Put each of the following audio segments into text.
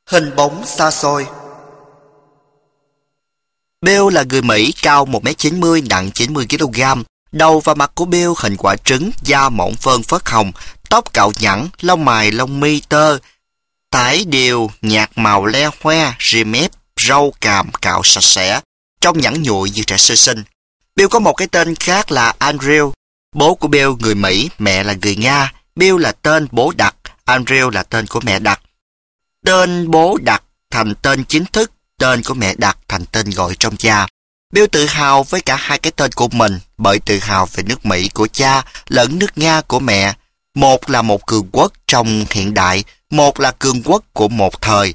Hình bóng xa xôi. Bill là người Mỹ cao 1m90, nặng 90kg. Đầu và mặt của Bill hình quả trứng, da mỏng phơn phớt hồng, tóc cạo nhẵn, lông mày lông mi tơ, tải đều, nhạt màu le hoe, ria mép, râu càm cạo sạch sẽ, trông nhẵn nhụi như trẻ sơ sinh. Bill có một cái tên khác là Andrew. Bố của Bill người Mỹ, mẹ là người Nga. Bill là tên bố đặt, Andrew là tên của mẹ đặt. Tên bố đặt thành tên chính thức, tên của mẹ đặt thành tên gọi trong gia. Bill tự hào với cả hai cái tên của mình bởi tự hào về nước Mỹ của cha lẫn nước Nga của mẹ. Một là một cường quốc trong hiện đại, một là cường quốc của một thời.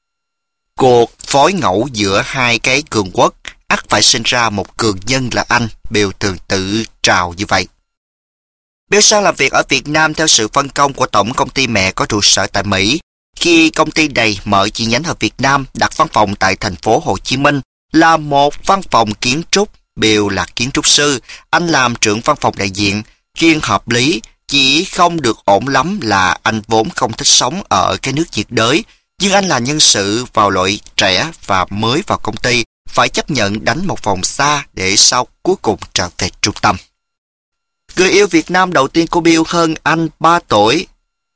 Cuộc phối ngẫu giữa hai cái cường quốc ắt phải sinh ra một cường nhân là anh. Bill thường tự trào như vậy. Bill sang làm việc ở Việt Nam theo sự phân công của tổng công ty mẹ có trụ sở tại Mỹ. Khi công ty này mở chi nhánh ở Việt Nam, đặt văn phòng tại thành phố Hồ Chí Minh, là một văn phòng kiến trúc. Bill là kiến trúc sư, anh làm trưởng văn phòng đại diện, chuyên hợp lý. Chỉ không được ổn lắm là anh vốn không thích sống ở cái nước nhiệt đới, nhưng anh là nhân sự vào loại trẻ và mới vào công ty, phải chấp nhận đánh một vòng xa để sau cuối cùng trở về trung tâm. Người yêu Việt Nam đầu tiên của Bill hơn anh 3 tuổi.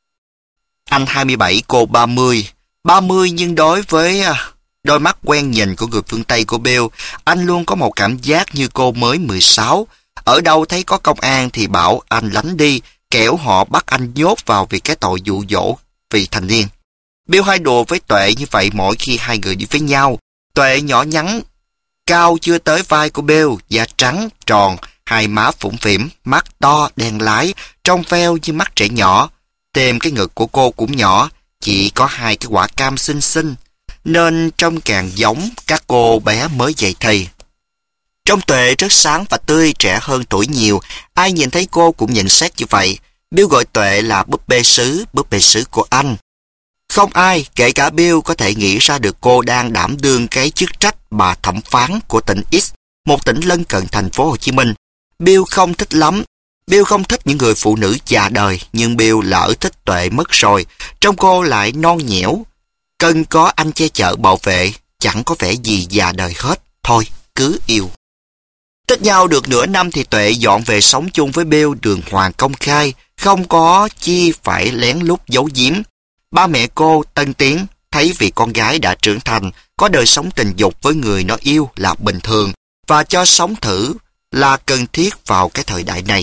Anh 27, cô 30. 30 nhưng đối với đôi mắt quen nhìn của người phương Tây của Bill, anh luôn có một cảm giác như cô mới 16. Ở đâu thấy có công an thì bảo anh lánh đi, kẻo họ bắt anh nhốt vào vì cái tội dụ dỗ vị thành niên. Bill hay đùa với Tuệ như vậy mỗi khi hai người đi với nhau. Tuệ nhỏ nhắn, cao chưa tới vai của Bill, da trắng, tròn, hai má phủng phỉm, mắt to, đen lái, trong veo như mắt trẻ nhỏ. Thêm cái ngực của cô cũng nhỏ, chỉ có hai cái quả cam xinh xinh, nên trông càng giống các cô bé mới dậy thì. Trong Tuệ rất sáng và tươi, trẻ hơn tuổi nhiều, ai nhìn thấy cô cũng nhận xét như vậy. Bill gọi Tuệ là búp bê sứ của anh. Không ai, kể cả Bill, có thể nghĩ ra được cô đang đảm đương cái chức trách bà thẩm phán của tỉnh X, một tỉnh lân cận thành phố Hồ Chí Minh. Bill không thích lắm. Bill không thích những người phụ nữ già đời, nhưng Bill lỡ thích Tuệ mất rồi. Trong cô lại non nhẽo, cần có anh che chở bảo vệ, chẳng có vẻ gì già đời hết. Thôi, cứ yêu. Thích nhau được nửa năm thì Tuệ dọn về sống chung với Bill đường hoàng công khai, không có chi phải lén lút giấu giếm. Ba mẹ cô tân tiến, thấy vì con gái đã trưởng thành, có đời sống tình dục với người nó yêu là bình thường, và cho sống thử là cần thiết vào cái thời đại này.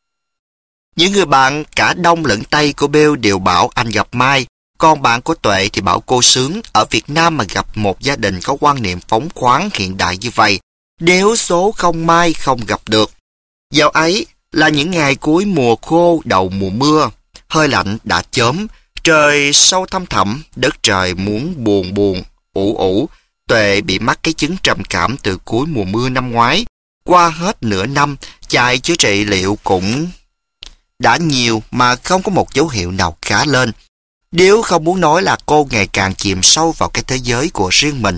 Những người bạn cả Đông lẫn Tây của Bill đều bảo anh gặp may, còn bạn của Tuệ thì bảo cô sướng ở Việt Nam mà gặp một gia đình có quan niệm phóng khoáng hiện đại như vậy. Nếu số không may không gặp được. Dạo ấy là những ngày cuối mùa khô đầu mùa mưa, hơi lạnh đã chớm, trời sâu thăm thẳm, đất trời muốn buồn buồn, ủ ủ. Tuệ bị mắc cái chứng trầm cảm từ cuối mùa mưa năm ngoái. Qua hết nửa năm, chạy chữa trị liệu cũng đã nhiều mà không có một dấu hiệu nào khá lên. Điều không muốn nói là cô ngày càng chìm sâu vào cái thế giới của riêng mình.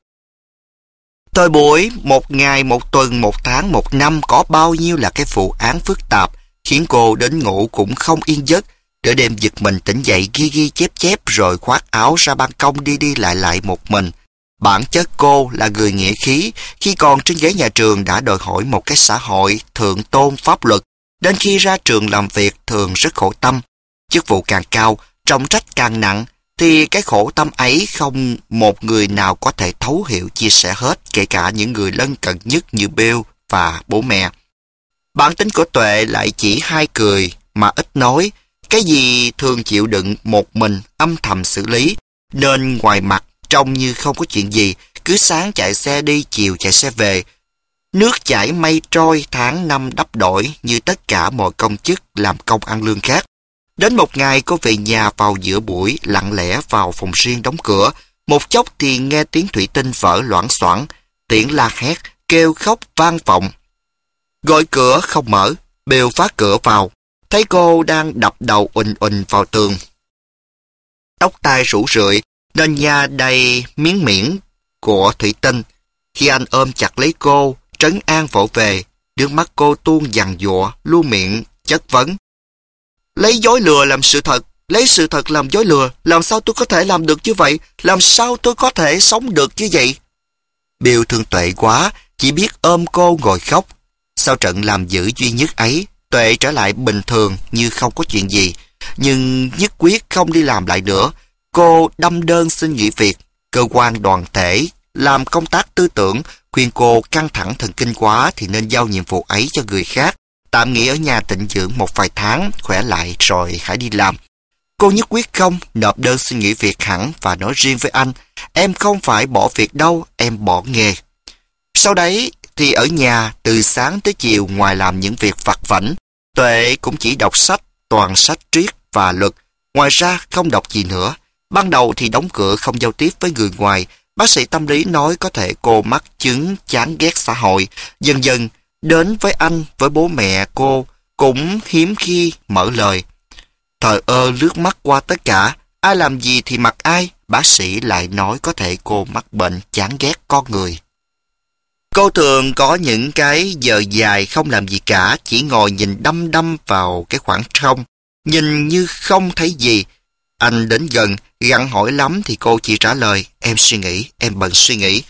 Thời buổi, một ngày, một tuần, một tháng, một năm có bao nhiêu là cái vụ án phức tạp, khiến cô đến ngủ cũng không yên giấc. Nửa đêm giật mình tỉnh dậy ghi ghi chép chép rồi khoác áo ra ban công đi đi lại lại một mình. Bản chất cô là người nghĩa khí, khi còn trên ghế nhà trường đã đòi hỏi một cái xã hội thượng tôn pháp luật. Đến khi ra trường làm việc thường rất khổ tâm. Chức vụ càng cao, trọng trách càng nặng, thì cái khổ tâm ấy không một người nào có thể thấu hiểu chia sẻ hết, kể cả những người lân cận nhất như Bill và bố mẹ. Bản tính của Tuệ lại chỉ hay cười mà ít nói, cái gì thường chịu đựng một mình âm thầm xử lý, nên ngoài mặt trông như không có chuyện gì, cứ sáng chạy xe đi, chiều chạy xe về. Nước chảy mây trôi, tháng năm đắp đổi như tất cả mọi công chức làm công ăn lương khác. Đến một ngày cô về nhà vào giữa buổi, lặng lẽ vào phòng riêng đóng cửa. Một chốc thì nghe tiếng thủy tinh vỡ loảng xoảng, tiếng la hét, kêu khóc vang vọng. Gọi cửa không mở, Bill phá cửa vào, thấy cô đang đập đầu uỳnh uỳnh vào tường. Tóc tai rủ rượi, nên da đầy miếng miễn của thủy tinh. Khi anh ôm chặt lấy cô, trấn an vỗ về, nước mắt cô tuôn giằng giụa, luôn miệng chất vấn. Lấy dối lừa làm sự thật, lấy sự thật làm dối lừa. Làm sao tôi có thể làm được như vậy? Làm sao tôi có thể sống được như vậy? Bill thương Tuệ quá, chỉ biết ôm cô ngồi khóc. Sau trận làm dữ duy nhất ấy, Tuệ trở lại bình thường như không có chuyện gì, nhưng nhất quyết không đi làm lại nữa. Cô đâm đơn xin nghỉ việc. Cơ quan đoàn thể làm công tác tư tưởng khuyên cô căng thẳng thần kinh quá thì nên giao nhiệm vụ ấy cho người khác, tạm nghỉ ở nhà tịnh dưỡng một vài tháng, khỏe lại rồi hãy đi làm. Cô nhất quyết không, nộp đơn xin nghỉ việc hẳn và nói riêng với anh: em không phải bỏ việc đâu, em bỏ nghề. Sau đấy thì ở nhà từ sáng tới chiều, ngoài làm những việc vặt vãnh, Tuệ cũng chỉ đọc sách, toàn sách triết và luật. Ngoài ra không đọc gì nữa. Ban đầu thì đóng cửa không giao tiếp với người ngoài. Bác sĩ tâm lý nói có thể cô mắc chứng chán ghét xã hội. Dần dần đến với anh, với bố mẹ cô cũng hiếm khi mở lời. Thờ ơ lướt mắt qua tất cả, ai làm gì thì mặc ai. Bác sĩ lại nói có thể cô mắc bệnh chán ghét con người. Cô thường có những cái giờ dài không làm gì cả, chỉ ngồi nhìn đăm đăm vào cái khoảng không, nhìn như không thấy gì. Anh đến gần, gặng hỏi lắm thì cô chỉ trả lời: em suy nghĩ, em bận suy nghĩ.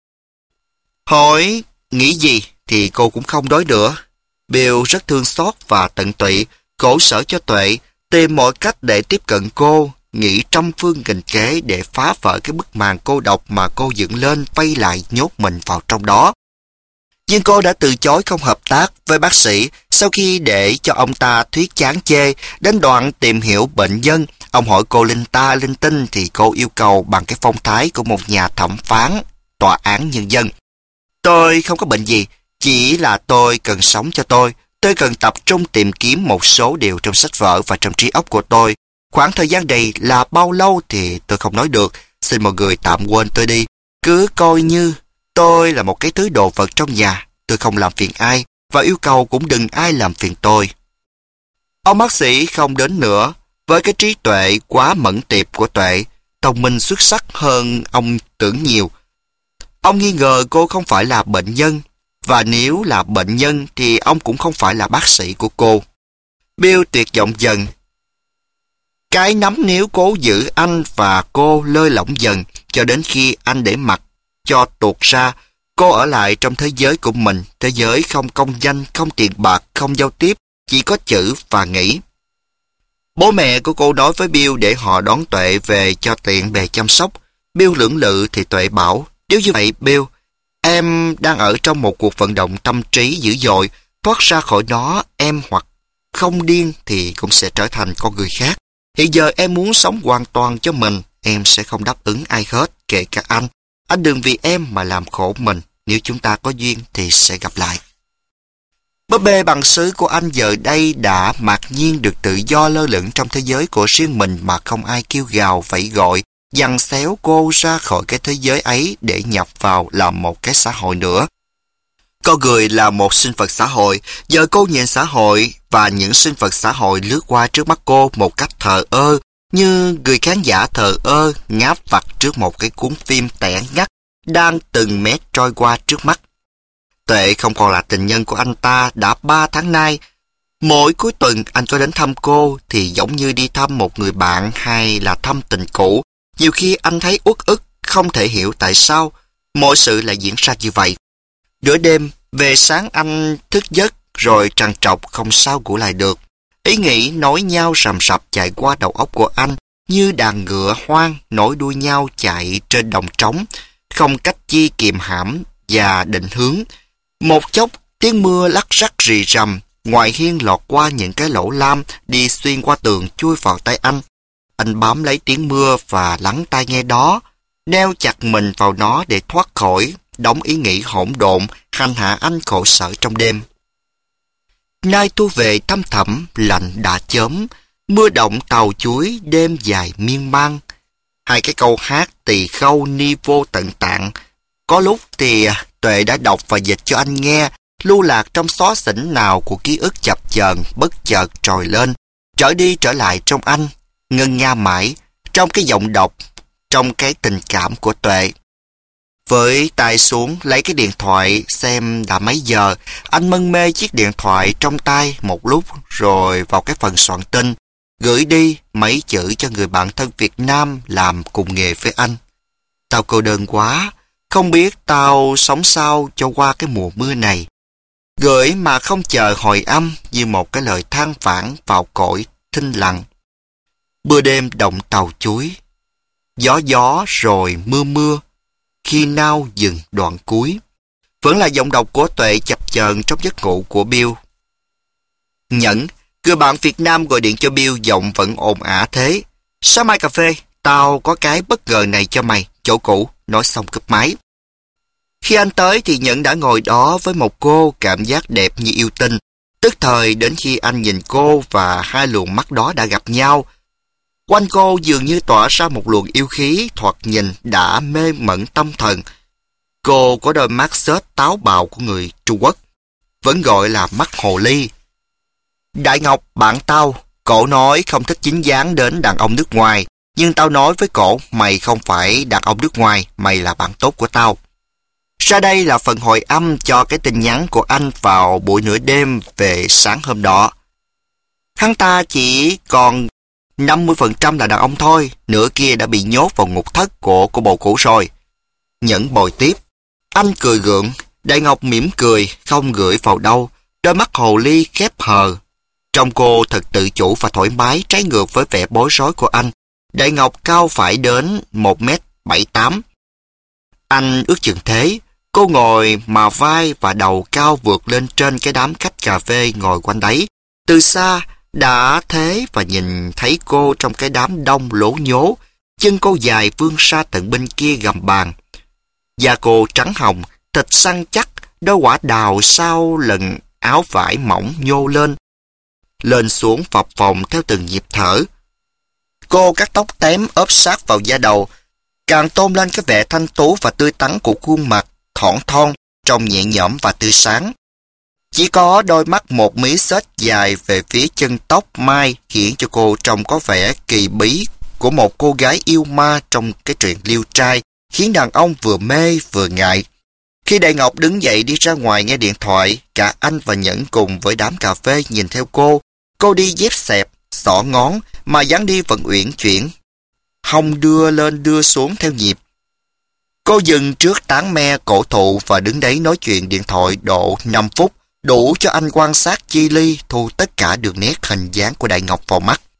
Hỏi nghĩ gì thì cô cũng không nói nữa. Bill rất thương xót và tận tụy, khổ sở cho Tuệ, tìm mọi cách để tiếp cận cô, nghĩ trăm phương nghìn kế để phá vỡ cái bức màn cô độc mà cô dựng lên, vây lại nhốt mình vào trong đó. Nhưng cô đã từ chối không hợp tác với bác sĩ. Sau khi để cho ông ta thuyết chán chê, đến đoạn tìm hiểu bệnh nhân, ông hỏi cô linh ta linh tinh thì cô yêu cầu bằng cái phong thái của một nhà thẩm phán tòa án nhân dân: tôi không có bệnh gì, chỉ là tôi cần sống cho tôi. Tôi cần tập trung tìm kiếm một số điều trong sách vở và trong trí óc của tôi. Khoảng thời gian này là bao lâu thì tôi không nói được. Xin mọi người tạm quên tôi đi. Cứ coi như tôi là một cái thứ đồ vật trong nhà. Tôi không làm phiền ai và yêu cầu cũng đừng ai làm phiền tôi. Ông bác sĩ không đến nữa. Với cái trí tuệ quá mẫn tiệp của Tuệ, thông minh xuất sắc hơn ông tưởng nhiều, ông nghi ngờ cô không phải là bệnh nhân. Và nếu là bệnh nhân thì ông cũng không phải là bác sĩ của cô. Bill tuyệt vọng dần. Cái nắm níu cố giữ anh và cô lơi lỏng dần, cho đến khi anh để mặc cho tuột ra. Cô ở lại trong thế giới của mình, thế giới không công danh, không tiền bạc, không giao tiếp, chỉ có chữ và nghĩ. Bố mẹ của cô nói với Bill để họ đón Tuệ về cho tiện bề chăm sóc. Bill lưỡng lự thì Tuệ bảo: nếu như vậy Bill, em đang ở trong một cuộc vận động tâm trí dữ dội, thoát ra khỏi nó em hoặc không điên thì cũng sẽ trở thành con người khác. Hiện giờ em muốn sống hoàn toàn cho mình, em sẽ không đáp ứng ai hết, kể cả anh. Anh đừng vì em mà làm khổ mình, nếu chúng ta có duyên thì sẽ gặp lại. Búp bê bằng sứ của anh giờ đây đã mặc nhiên được tự do lơ lửng trong thế giới của riêng mình mà không ai kêu gào vẫy gọi, giằng xéo cô ra khỏi cái thế giới ấy để nhập vào làm một cái xã hội nữa. Con người là một sinh vật xã hội, giờ cô nhìn xã hội và những sinh vật xã hội lướt qua trước mắt cô một cách thờ ơ, như người khán giả thờ ơ ngáp vặt trước một cái cuốn phim tẻ ngắt đang từng mét trôi qua trước mắt. Tuệ không còn là tình nhân của anh ta đã 3 tháng nay. Mỗi cuối tuần anh có đến thăm cô thì giống như đi thăm một người bạn hay là thăm tình cũ. Nhiều khi anh thấy uất ức, không thể hiểu tại sao mọi sự lại diễn ra như vậy. Nửa đêm, về sáng anh thức giấc rồi trằn trọc không sao ngủ lại được. Ý nghĩ nối nhau rầm rập chạy qua đầu óc của anh như đàn ngựa hoang nối đuôi nhau chạy trên đồng trống, không cách chi kiềm hãm và định hướng. Một chốc, tiếng mưa lắc rắc rì rầm, ngoài hiên lọt qua những cái lỗ lam đi xuyên qua tường chui vào tay anh. Anh bám lấy tiếng mưa và lắng tai nghe đó, neo chặt mình vào nó để thoát khỏi đống ý nghĩ hỗn độn hành hạ anh khổ sở trong đêm. Nay thu về thăm thẳm, lạnh đã chớm, mưa động tàu chuối đêm dài miên man. Hai cái câu hát tỳ khâu ni vô tận tạng. Có lúc thì Tuệ đã đọc và dịch cho anh nghe, lưu lạc trong xó xỉnh nào của ký ức chập chờn bất chợt trồi lên, trở đi trở lại trong anh, ngân nga mãi, trong cái giọng đọc, trong cái tình cảm của Tuệ. Với tay xuống lấy cái điện thoại xem đã mấy giờ, anh mân mê chiếc điện thoại trong tay một lúc rồi vào cái phần soạn tin. gửi đi mấy chữ cho người bạn thân Việt Nam làm cùng nghề với anh. Tao cô đơn quá, không biết tao sống sao cho qua cái mùa mưa này. Gửi mà không chờ hồi âm như một cái lời than vãn vào cõi thinh lặng. Mưa đêm động tàu chuối, gió gió rồi mưa mưa, khi nào dừng đoạn cuối. Vẫn là giọng đọc của Tuệ chập chờn trong giấc ngủ của Bill. Nhẫn, người bạn Việt Nam gọi điện cho Bill, giọng vẫn ồn ả thế. Sáng mai cà phê, tao có cái bất ngờ này cho mày, chỗ cũ, nói xong cúp máy. Khi anh tới thì Nhẫn đã ngồi đó với một cô cảm giác đẹp như yêu tinh. Tức thời đến khi anh nhìn cô và hai luồng mắt đó đã gặp nhau. Quanh cô dường như tỏa ra một luồng yêu khí thoạt nhìn đã mê mẩn tâm thần. Cô có đôi mắt xếch táo bạo của người Trung Quốc, vẫn gọi là mắt hồ ly. Đại Ngọc, bạn tao, cổ nói không thích dính dáng đến đàn ông nước ngoài, nhưng tao nói với cổ, mày không phải đàn ông nước ngoài, mày là bạn tốt của tao. Sau đây là phần hồi âm cho cái tin nhắn của anh vào buổi nửa đêm về sáng hôm đó. Hắn ta chỉ còn 50% là đàn ông thôi, nửa kia đã bị nhốt vào ngục thất của cô bồ cũ rồi. Nhẫn bồi tiếp. Anh cười gượng, Đại Ngọc mỉm cười, không gửi vào đâu, đôi mắt hồ ly khép hờ. Trông cô thật tự chủ và thoải mái, trái ngược với vẻ bối rối của anh. Đại Ngọc cao phải đến 1m78. Anh ước chừng thế. Cô ngồi mà vai và đầu cao vượt lên trên cái đám khách cà phê ngồi quanh đấy. Từ xa đã thế và nhìn thấy cô trong cái đám đông lố nhố. Chân cô dài vươn ra tận bên kia gầm bàn. Da cô trắng hồng, thịt săn chắc, đôi quả đào sau lần áo vải mỏng nhô lên xuống phập phồng theo từng nhịp thở. Cô cắt tóc tém ốp sát vào da đầu, càng tôn lên cái vẻ thanh tú và tươi tắn của khuôn mặt thon thon, trông nhẹ nhõm và tươi sáng. Chỉ có đôi mắt một mí xếch dài về phía chân tóc mai khiến cho cô trông có vẻ kỳ bí của một cô gái yêu ma trong cái truyện liêu trai, khiến đàn ông vừa mê vừa ngại. Khi Đại Ngọc đứng dậy đi ra ngoài nghe điện thoại, cả anh và Nhẫn cùng với đám cà phê nhìn theo cô. Cô đi dép xẹp, xỏ ngón, mà dáng đi vẫn uyển chuyển, hông đưa lên đưa xuống theo nhịp. Cô dừng trước tán me cổ thụ và đứng đấy nói chuyện điện thoại độ 5 phút, đủ cho anh quan sát chi ly, thu tất cả đường nét hình dáng của Đại Ngọc vào mắt.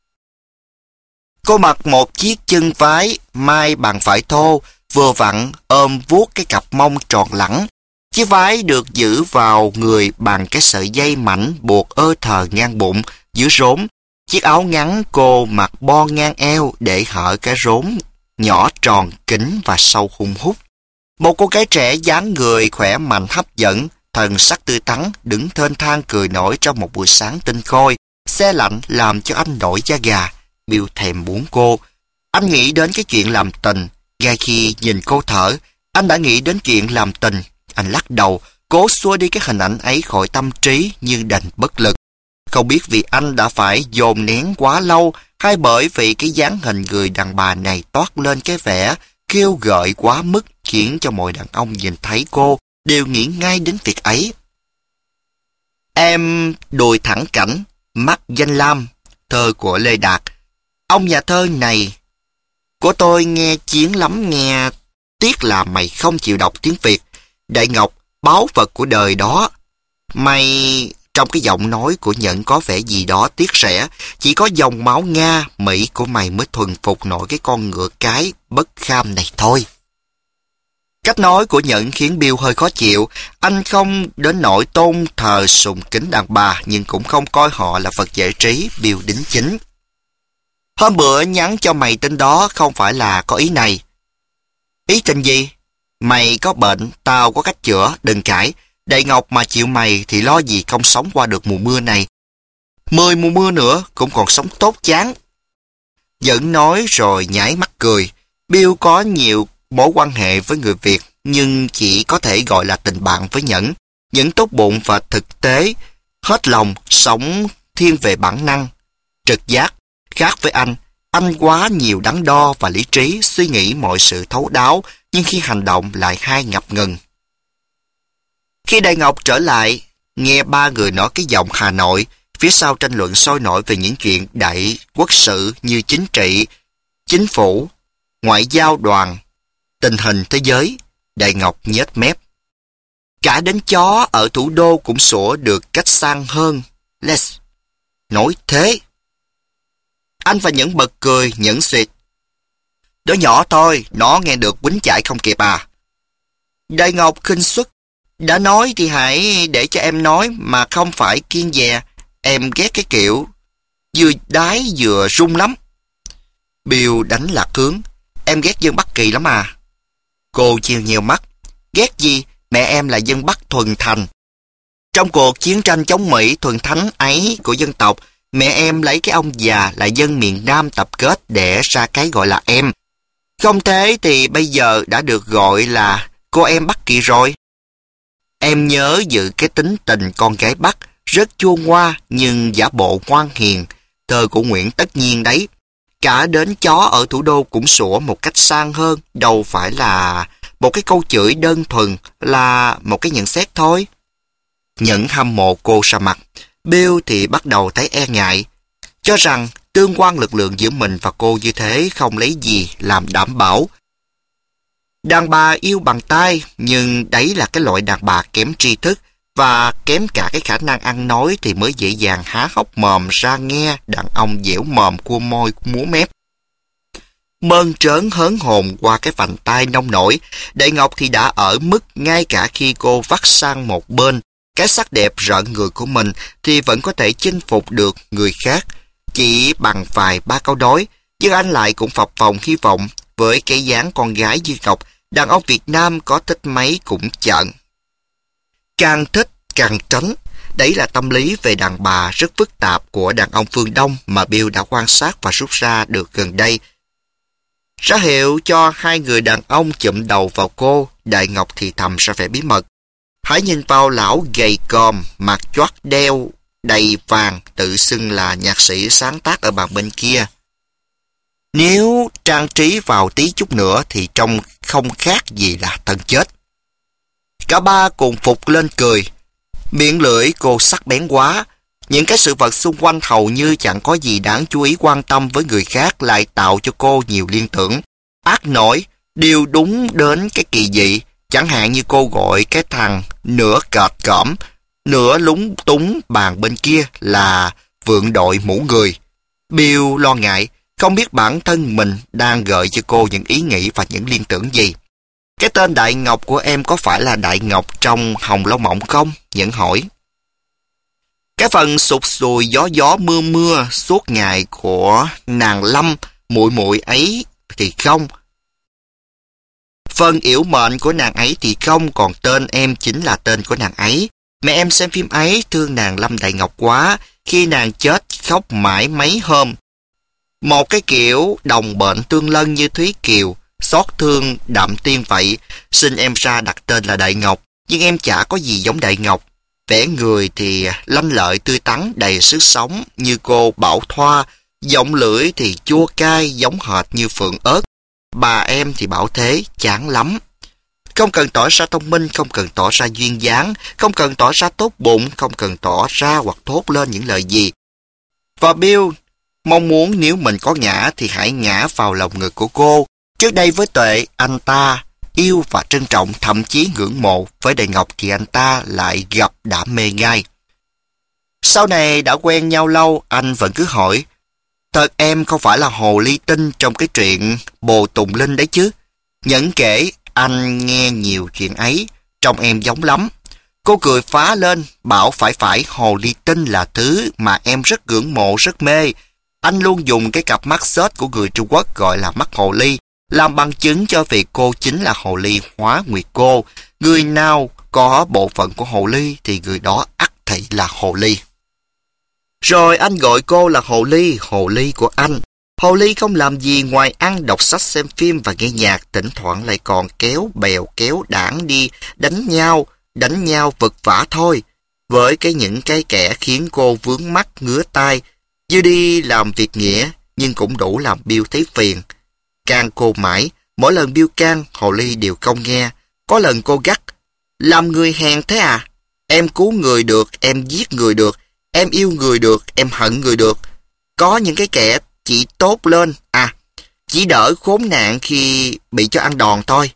Cô mặc một chiếc chân váy mai bằng vải thô, vừa vặn ôm vuốt cái cặp mông tròn lẳng. Chiếc váy được giữ vào người bằng cái sợi dây mảnh buộc ơ thờ ngang bụng, dưới rốn. Chiếc áo ngắn cô mặc bo ngang eo để hở cái rốn nhỏ tròn kín và sâu hun hút. Một cô gái trẻ dáng người khỏe mạnh hấp dẫn, thần sắc tươi tắn, đứng thênh thang cười nổi trong một buổi sáng tinh khôi. Se lạnh làm cho anh nổi da gà. Bill thèm muốn cô. Anh nghĩ đến cái chuyện làm tình. Ngay khi nhìn cô thở, anh đã nghĩ đến chuyện làm tình. Anh lắc đầu, cố xua đi cái hình ảnh ấy khỏi tâm trí nhưng đành bất lực. Không biết vì anh đã phải dồn nén quá lâu hay bởi vì cái dáng hình người đàn bà này toát lên cái vẻ kêu gợi quá mức khiến cho mọi đàn ông nhìn thấy cô đều nghĩ ngay đến việc ấy. Em đùi thẳng cảnh, mắt danh lam, thơ của Lê Đạt. Ông nhà thơ này của tôi nghe chiến lắm nghe, tiếc là mày không chịu đọc tiếng Việt. Đại Ngọc, báu vật của đời đó. Mày... Trong cái giọng nói của Nhẫn có vẻ gì đó tiếc rẻ, chỉ có dòng máu Nga, Mỹ của mày mới thuần phục nổi cái con ngựa cái bất kham này thôi. Cách nói của Nhẫn khiến Bill hơi khó chịu. Anh không đến nỗi tôn thờ sùng kính đàn bà, nhưng cũng không coi họ là vật giải trí. Bill đính chính. Hôm bữa nhắn cho mày tin đó không phải là có ý này. Ý tình gì? Mày có bệnh, tao có cách chữa, đừng cãi. Đại Ngọc mà chịu mày thì lo gì không sống qua được mùa mưa này. 10 mùa mưa nữa cũng còn sống tốt chán. Nhẫn nói rồi nháy mắt cười. Bill có nhiều mối quan hệ với người Việt, nhưng chỉ có thể gọi là tình bạn với Nhẫn. Nhẫn tốt bụng và thực tế, hết lòng, sống thiên về bản năng, trực giác. Khác với anh quá nhiều đắn đo và lý trí, suy nghĩ mọi sự thấu đáo, nhưng khi hành động lại hay ngập ngừng. Khi Đại Ngọc trở lại, nghe ba người nói cái giọng Hà Nội, Phía sau tranh luận sôi nổi về những chuyện đại quốc sự như chính trị, chính phủ, ngoại giao đoàn, tình hình thế giới, Đại Ngọc nhếch mép. Cả đến chó ở thủ đô cũng sủa được cách sang hơn. Les. Nói thế. Anh và Nhẫn bật cười, Nhẫn xịt. Đó nhỏ thôi, nó nghe được quýnh chạy không kịp à. Đại Ngọc khinh suất. Đã nói thì hãy để cho em nói mà không phải kiêng dè. Em ghét cái kiểu vừa đái vừa rung lắm. Bill đánh lạc hướng. Em ghét dân Bắc Kỳ lắm à. Cô chiều nhiều mắt. Ghét gì? Mẹ em là dân Bắc thuần thành. Trong cuộc chiến tranh chống Mỹ thuần thánh ấy của dân tộc, mẹ em lấy cái ông già là dân miền Nam tập kết để ra cái gọi là em. Không thế thì bây giờ đã được gọi là cô em Bắc Kỳ rồi. Em nhớ giữ cái tính tình con gái Bắc, rất chua ngoa nhưng giả bộ ngoan hiền, thơ của Nguyễn Tất Nhiên đấy. Cả đến chó ở thủ đô cũng sủa một cách sang hơn, đâu phải là một cái câu chửi đơn thuần, là một cái nhận xét thôi. Nhẫn hâm mộ cô ra mặt. Bill thì bắt đầu thấy e ngại, cho rằng tương quan lực lượng giữa mình và cô như thế không lấy gì làm đảm bảo. Đàn bà yêu bằng tay, nhưng đấy là cái loại đàn bà kém tri thức và kém cả cái khả năng ăn nói thì mới dễ dàng há hốc mồm ra nghe đàn ông dẻo mồm cua môi múa mép. Mơn trớn hớn hồn qua cái vành tay nông nổi, Đại Ngọc thì đã ở mức ngay cả khi cô vắt sang một bên, cái sắc đẹp rợn người của mình thì vẫn có thể chinh phục được người khác, chỉ bằng vài ba câu đối, nhưng anh lại cũng phập phồng hy vọng với cái dáng con gái như Ngọc, đàn ông Việt Nam có thích mấy cũng chợn. Càng thích càng tránh, đấy là tâm lý về đàn bà rất phức tạp của đàn ông phương Đông mà Bill đã quan sát và rút ra được gần đây. Ra hiệu cho hai người đàn ông chụm đầu vào cô, Đại Ngọc thì thầm ra vẻ bí mật. Hãy nhìn vào lão gầy còm, mặt choát đeo, đầy vàng, tự xưng là nhạc sĩ sáng tác ở bàn bên kia. Nếu trang trí vào tí chút nữa thì trông không khác gì là thân chết. Cả ba cùng phục lên cười. Miệng lưỡi cô sắc bén quá. Những cái sự vật xung quanh hầu như chẳng có gì đáng chú ý quan tâm với người khác lại tạo cho cô nhiều liên tưởng. Ác nổi, điều đúng đến cái kỳ dị. Chẳng hạn như cô gọi cái thằng nửa cợt cõm, nửa lúng túng bàn bên kia là vượng đội mũ người. Bill lo ngại, không biết bản thân mình đang gợi cho cô những ý nghĩ và những liên tưởng gì. Cái tên Đại Ngọc của em có phải là Đại Ngọc trong Hồng Lâu Mộng không? Nhẫn hỏi. Cái phần sụt sùi gió gió mưa mưa suốt ngày của nàng Lâm muội muội ấy thì không. Phần yểu mệnh của nàng ấy thì không, còn tên em chính là tên của nàng ấy. Mẹ em xem phim ấy thương nàng Lâm Đại Ngọc quá, khi nàng chết khóc mãi mấy hôm. Một cái kiểu đồng bệnh tương lân như Thúy Kiều, xót thương đạm tiên vậy, sinh em ra đặt tên là Đại Ngọc, nhưng em chả có gì giống Đại Ngọc. Vẻ người thì lanh lợi tươi tắn đầy sức sống như cô Bảo Thoa, giọng lưỡi thì chua cay giống hệt như Phượng Ớt. Bà em thì bảo thế, chán lắm. Không cần tỏ ra thông minh, không cần tỏ ra duyên dáng, không cần tỏ ra tốt bụng, không cần tỏ ra hoặc thốt lên những lời gì. Và Bill mong muốn nếu mình có ngã thì hãy ngã vào lòng ngực của cô. Trước đây với Tuệ, anh ta yêu và trân trọng, thậm chí ngưỡng mộ. Với Đại Ngọc thì anh ta lại gặp đã mê ngay. Sau này đã quen nhau lâu, anh vẫn cứ hỏi, thật em không phải là hồ ly tinh trong cái chuyện Bồ Tùng Linh đấy chứ? Nhẫn kể, anh nghe nhiều chuyện ấy, trông em giống lắm. Cô cười phá lên, bảo phải hồ ly tinh là thứ mà em rất ngưỡng mộ, rất mê. Anh luôn dùng cái cặp mắt xếch của người Trung Quốc gọi là mắt hồ ly, làm bằng chứng cho việc cô chính là hồ ly hóa nguyệt cô. Người nào có bộ phận của hồ ly thì người đó ắt thị là hồ ly. Rồi anh gọi cô là hồ ly của anh. Hồ ly không làm gì ngoài ăn, đọc sách, xem phim và nghe nhạc, thỉnh thoảng lại còn kéo bèo kéo đảng đi đánh nhau vật vã thôi. Với những cái kẻ khiến cô vướng mắt ngứa tai, như đi làm việc nghĩa, nhưng cũng đủ làm Bill thấy phiền. Can cô mãi, mỗi lần Bill can, hồ ly đều không nghe. Có lần cô gắt, làm người hèn thế à? Em cứu người được, em giết người được, Em yêu người được, em hận người được. Có những cái kẻ chỉ tốt lên, chỉ đỡ khốn nạn khi bị cho ăn đòn thôi.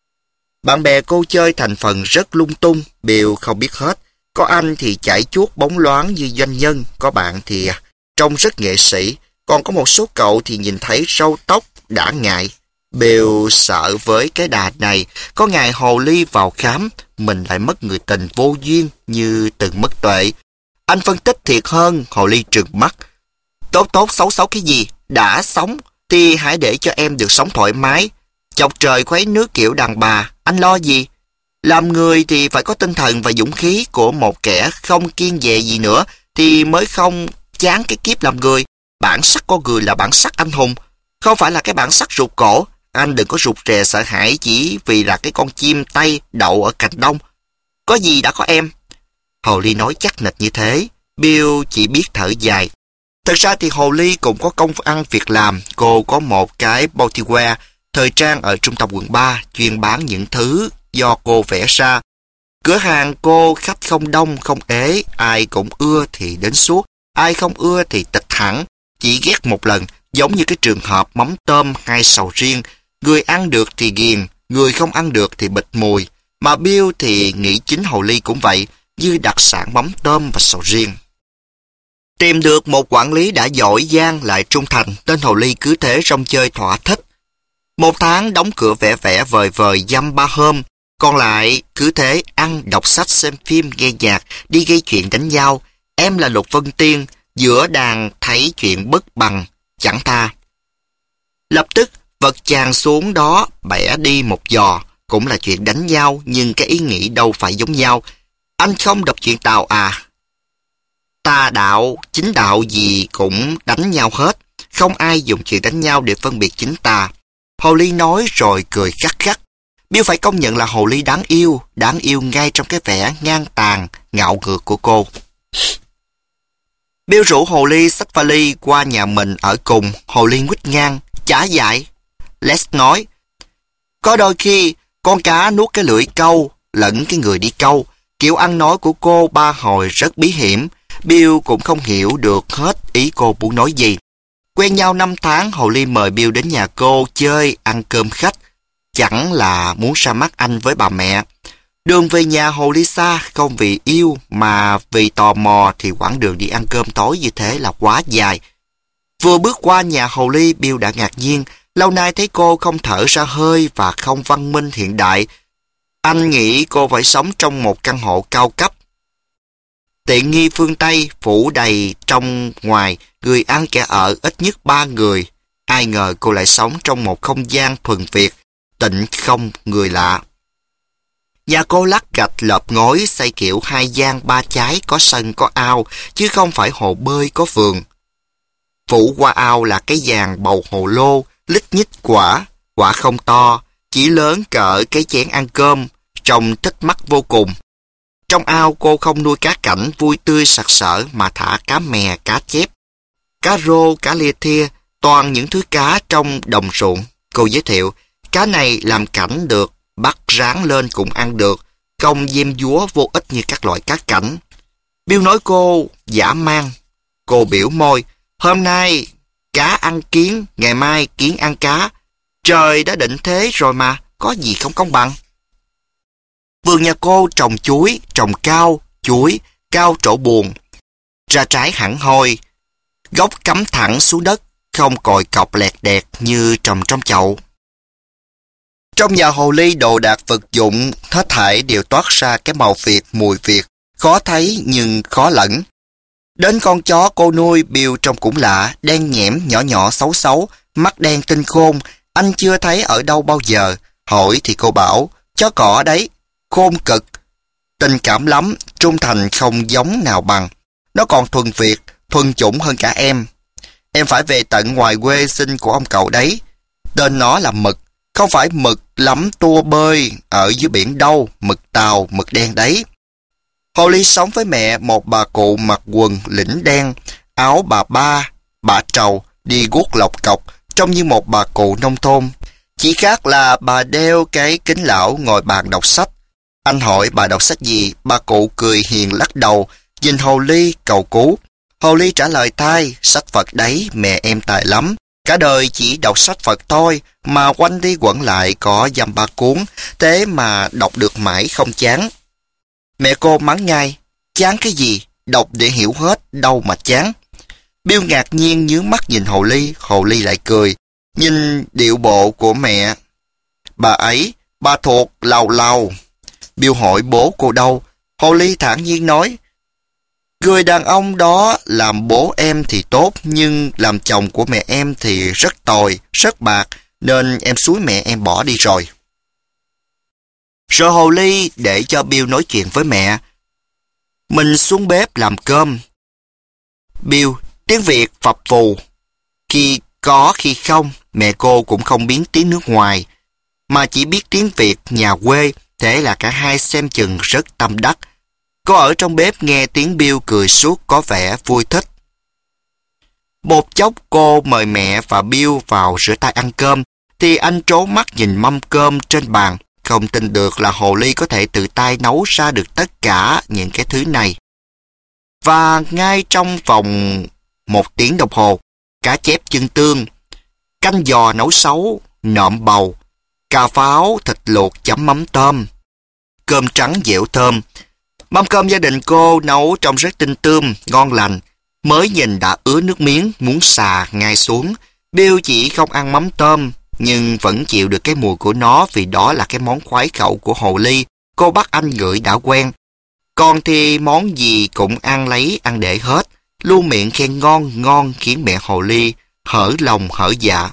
Bạn bè cô chơi thành phần rất lung tung, Bill không biết hết. Có anh thì chải chuốt bóng loáng như doanh nhân, có bạn thì trông rất nghệ sĩ, còn có một số cậu thì nhìn thấy râu tóc đã ngại. Bill sợ với cái đà này, có ngày hồ ly vào khám, mình lại mất người tình vô duyên như từng mất tuệ. Anh phân tích thiệt hơn, hồ ly trừng mắt. Tốt tốt xấu xấu cái gì, đã sống thì hãy để cho em được sống thoải mái. Chọc trời khuấy nước kiểu đàn bà, anh lo gì? Làm người thì phải có tinh thần và dũng khí của một kẻ không kiêng dè gì nữa thì mới không chán cái kiếp làm người. Bản sắc con người là bản sắc anh hùng, không phải là cái bản sắc rụt cổ. Anh đừng có rụt rè sợ hãi chỉ vì là cái con chim Tây đậu ở cành đông. Có gì đã có em. Hồ ly nói chắc nịch như thế, Bill chỉ biết thở dài. Thật ra thì hồ ly cũng có công ăn việc làm. Cô có một cái boutique thời trang ở trung tâm quận 3, chuyên bán những thứ do cô vẽ ra. Cửa hàng cô khách không đông, không ế, ai cũng ưa thì đến suốt, ai không ưa thì tịch hẳn, chỉ ghét một lần, giống như cái trường hợp mắm tôm hai sầu riêng. Người ăn được thì ghiền, người không ăn được thì bịt mùi. Mà Bill thì nghĩ chính hồ ly cũng vậy, như đặc sản mắm tôm và sầu riêng. Tìm được một quản lý đã giỏi giang lại trung thành, tên hồ ly cứ thế rong chơi thỏa thích. Một tháng đóng cửa vẽ vẽ vời vời dăm 3 hôm, còn lại cứ thế ăn, đọc sách, xem phim, nghe nhạc, đi gây chuyện đánh nhau. Em là Lục Vân Tiên, giữa đàn thấy chuyện bất bằng, chẳng tha. Lập tức vật chàng xuống đó bẻ đi một giò, cũng là chuyện đánh nhau nhưng cái ý nghĩ đâu phải giống nhau. Anh không đọc chuyện Tào à? Tà đạo, chính đạo gì cũng đánh nhau hết, không ai dùng chuyện đánh nhau để phân biệt chính tà. Hồ ly nói rồi cười khắc khắc. Bill phải công nhận là hồ ly đáng yêu ngay trong cái vẻ ngang tàn, ngạo ngược của cô. Bill rủ hồ ly xách vali qua nhà mình ở cùng, hồ ly nguýt ngang, chả dại. Les nói, có đôi khi con cá nuốt cái lưỡi câu, lẫn cái người đi câu. Kiểu ăn nói của cô ba hồi rất bí hiểm, Bill cũng không hiểu được hết ý cô muốn nói gì. Quen nhau 5 tháng, hồ ly mời Bill đến nhà cô chơi, ăn cơm khách. Chẳng là muốn ra mắt anh với bà mẹ. Đường về nhà hồ ly xa, không vì yêu mà vì tò mò thì quãng đường đi ăn cơm tối như thế là quá dài. Vừa bước qua nhà hồ ly, Bill đã ngạc nhiên. Lâu nay thấy cô không thở ra hơi và không văn minh hiện đại. Anh nghĩ cô phải sống trong một căn hộ cao cấp. Tiện nghi phương Tây, phủ đầy trong ngoài, người ăn kẻ ở ít nhất 3 người. Ai ngờ cô lại sống trong một không gian thuần Việt, tịnh không người lạ. Nhà cô lát gạch lợp ngói, xây kiểu 2 gian 3 chái, có sân có ao, chứ không phải hồ bơi có vườn. Phủ qua ao là cái giàn bầu hồ lô, lít nhít quả không to, chỉ lớn cỡ cái chén ăn cơm, trông thích mắt vô cùng. Trong ao cô không nuôi cá cảnh vui tươi sặc sỡ mà thả cá mè, cá chép, cá rô, cá lia thia, toàn những thứ cá trong đồng ruộng. Cô giới thiệu, cá này làm cảnh được, bắt rán lên cũng ăn được, không diêm dúa vô ích như các loại cá cảnh. Bill nói cô dã man. Cô biểu môi, hôm nay cá ăn kiến, ngày mai kiến ăn cá. Trời đã định thế rồi mà, có gì không công bằng. Vườn nhà cô trồng chuối, trồng cao, chuối, cao trổ buồn, ra trái hẳn hoi, gốc cắm thẳng xuống đất, không còi cọc lẹt đẹt như trồng trong chậu. Trong nhà hồ ly đồ đạc vật dụng, hết thảy đều toát ra cái màu Việt, mùi Việt, khó thấy nhưng khó lẫn. Đến con chó cô nuôi, Bill trông cũng lạ, đen nhẽm, nhỏ nhỏ xấu xấu, mắt đen tinh khôn, anh chưa thấy ở đâu bao giờ. Hỏi thì cô bảo, chó cỏ đấy, khôn cực, tình cảm lắm, trung thành không giống nào bằng. Nó còn thuần Việt, thuần chủng hơn cả em. Em phải về tận ngoài quê sinh của ông cậu đấy. Tên nó là Mực, không phải mực lắm tua bơi ở dưới biển đâu, mực tàu, mực đen đấy. Hồ ly sống với mẹ, một bà cụ mặc quần lĩnh đen, áo bà ba, bà trầu, đi guốc lọc cọc, trông như một bà cụ nông thôn. Chỉ khác là bà đeo cái kính lão ngồi bàn đọc sách. Anh hỏi bà đọc sách gì, bà cụ cười hiền lắc đầu, nhìn Hồ Ly cầu cứu. Hồ Ly trả lời thay, sách Phật đấy, mẹ em tài lắm. Cả đời chỉ đọc sách Phật thôi, mà quanh đi quẩn lại có dăm ba cuốn, thế mà đọc được mãi không chán. Mẹ cô mắng ngay, chán cái gì, đọc để hiểu hết, đâu mà chán. Bill ngạc nhiên nhướng mắt nhìn Hồ Ly lại cười, nhìn điệu bộ của mẹ. Bà ấy, bà thuộc lầu lầu. Bill hỏi bố cô đâu, Hồ Ly thản nhiên nói, người đàn ông đó làm bố em thì tốt, nhưng làm chồng của mẹ em thì rất tồi, rất bạc, nên em xúi mẹ em bỏ đi rồi. Rồi Hồ Ly để cho Bill nói chuyện với mẹ. Mình xuống bếp làm cơm. Bill, tiếng Việt phập phù. Khi có khi không, mẹ cô cũng không biết tiếng nước ngoài, mà chỉ biết tiếng Việt nhà quê, thế là cả hai xem chừng rất tâm đắc. Cô ở trong bếp nghe tiếng Bill cười suốt có vẻ vui thích. Một chốc cô mời mẹ và Bill vào rửa tay ăn cơm, thì anh trố mắt nhìn mâm cơm trên bàn, không tin được là Hồ Ly có thể tự tay nấu ra được tất cả những cái thứ này. Và ngay trong vòng 1 tiếng đồng hồ, cá chép chân tương, canh giò nấu sấu, nộm bầu, cà pháo thịt luộc chấm mắm tôm, cơm trắng dẻo thơm. Mâm cơm gia đình cô nấu trông rất tinh tươm, ngon lành. Mới nhìn đã ứa nước miếng, muốn xà ngay xuống. Bill chỉ không ăn mắm tôm, nhưng vẫn chịu được cái mùi của nó vì đó là cái món khoái khẩu của Hồ Ly. Cô bắt anh ngửi đã quen. Còn thì món gì cũng ăn lấy ăn để hết. Luôn miệng khen ngon ngon khiến mẹ Hồ Ly hở lòng hở dạ.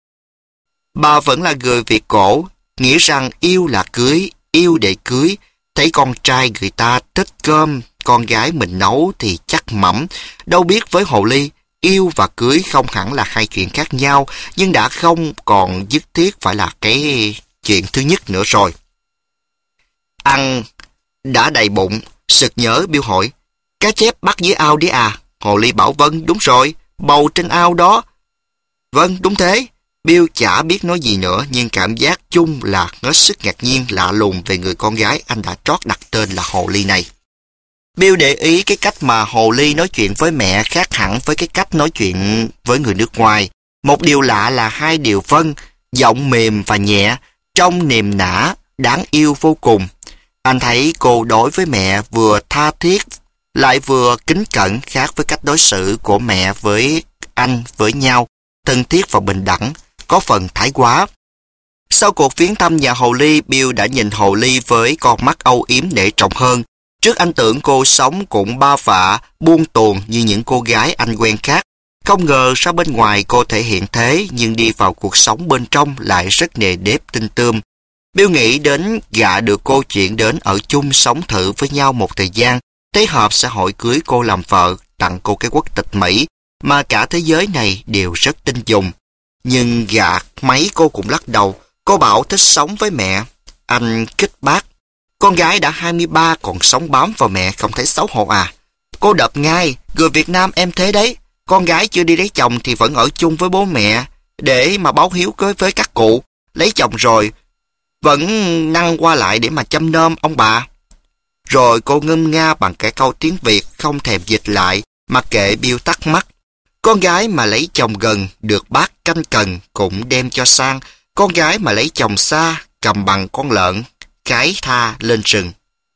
Bà vẫn là người Việt cổ, nghĩ rằng yêu là cưới, yêu để cưới. Thấy con trai người ta thích cơm, con gái mình nấu thì chắc mẩm. Đâu biết với Hồ Ly, yêu và cưới không hẳn là hai chuyện khác nhau, nhưng đã không còn nhất thiết phải là cái chuyện thứ nhất nữa rồi. Ăn đã đầy bụng, sực nhớ Bill hỏi, cá chép bắt dưới ao đấy à? Hồ Ly bảo vâng, đúng rồi, bầu trên ao đó. Vâng, đúng thế. Bill chả biết nói gì nữa, nhưng cảm giác chung là hết sức ngạc nhiên lạ lùng về người con gái anh đã trót đặt tên là Hồ Ly này. Bill để ý cái cách mà Hồ Ly nói chuyện với mẹ khác hẳn với cái cách nói chuyện với người nước ngoài. Một điều lạ là hai điều phân, giọng mềm và nhẹ, trông niềm nã, đáng yêu vô cùng. Anh thấy cô đối với mẹ vừa tha thiết, lại vừa kính cẩn, khác với cách đối xử của mẹ với anh với nhau, thân thiết và bình đẳng, có phần thái quá. Sau cuộc viếng thăm nhà Hồ Ly, Bill đã nhìn Hồ Ly với con mắt âu yếm nể trọng hơn. Trước anh tưởng cô sống cũng ba vạ, buông tuồng như những cô gái anh quen khác. Không ngờ ra bên ngoài cô thể hiện thế, nhưng đi vào cuộc sống bên trong lại rất nề nếp tinh tươm. Bill nghĩ đến gạ được cô chuyện đến ở chung sống thử với nhau một thời gian, thấy hợp sẽ hỏi cưới cô làm vợ, tặng cô cái quốc tịch Mỹ, mà cả thế giới này đều rất tin dùng. Nhưng gạt mấy cô cũng lắc đầu, cô bảo thích sống với mẹ. Anh kích bác. Con gái đã 23 còn sống bám vào mẹ không thấy xấu hổ à? Cô đập ngay, người Việt Nam em thế đấy. Con gái chưa đi lấy chồng thì vẫn ở chung với bố mẹ, để mà báo hiếu với các cụ. Lấy chồng rồi, vẫn năng qua lại để mà chăm nom ông bà. Rồi cô ngâm nga bằng cái câu tiếng Việt không thèm dịch lại, mặc kệ Bill tắc mắc. Con gái mà lấy chồng gần, được bác canh cần cũng đem cho sang. Con gái mà lấy chồng xa, cầm bằng con lợn, cái tha lên rừng.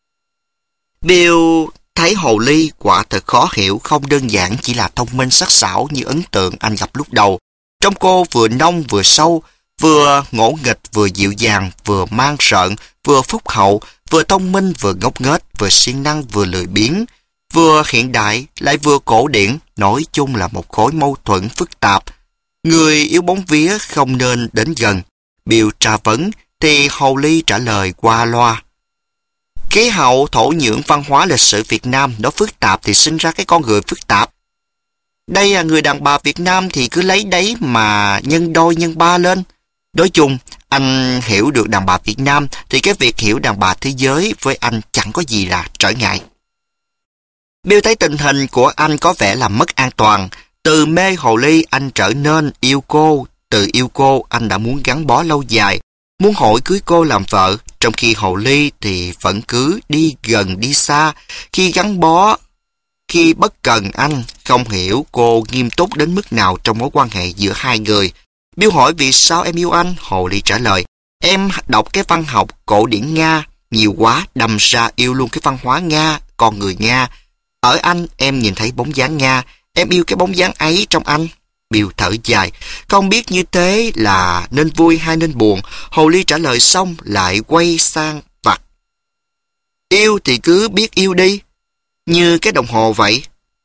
Bill thấy Hồ Ly quả thật khó hiểu, không đơn giản chỉ là thông minh sắc sảo như ấn tượng anh gặp lúc đầu. Trong cô vừa nông vừa sâu, vừa ngỗ nghịch vừa dịu dàng, vừa mang rợn, vừa phúc hậu, vừa thông minh vừa ngốc nghếch, vừa siêng năng vừa lười biếng, vừa hiện đại lại vừa cổ điển, nói chung là một khối mâu thuẫn phức tạp. Người yếu bóng vía không nên đến gần. Bill tra vấn thì Hồ Ly trả lời qua loa. Khí hậu, thổ nhưỡng, văn hóa, lịch sử Việt Nam nó phức tạp thì sinh ra cái con người phức tạp. Đây là người đàn bà Việt Nam thì cứ lấy đấy mà nhân đôi nhân ba lên. Nói chung, anh hiểu được đàn bà Việt Nam thì cái việc hiểu đàn bà thế giới với anh chẳng có gì là trở ngại. Bill thấy tình hình của anh có vẻ là mất an toàn. Từ mê Hồ Ly anh trở nên yêu cô. Từ yêu cô anh đã muốn gắn bó lâu dài, muốn hỏi cưới cô làm vợ, trong khi Hồ Ly thì vẫn cứ đi gần đi xa. Khi gắn bó khi bất cần anh, không hiểu cô nghiêm túc đến mức nào trong mối quan hệ giữa hai người. Bill hỏi vì sao em yêu anh, Hồ Ly trả lời, em đọc cái văn học cổ điển Nga nhiều quá, đâm ra yêu luôn cái văn hóa Nga, con người Nga. Ở anh, em nhìn thấy bóng dáng Nga, em yêu cái bóng dáng ấy trong anh. Bill thở dài, không biết như thế là nên vui hay nên buồn. Hồ Ly trả lời xong lại quay sang vặt. Yêu thì cứ biết yêu đi, như cái đồng hồ vậy.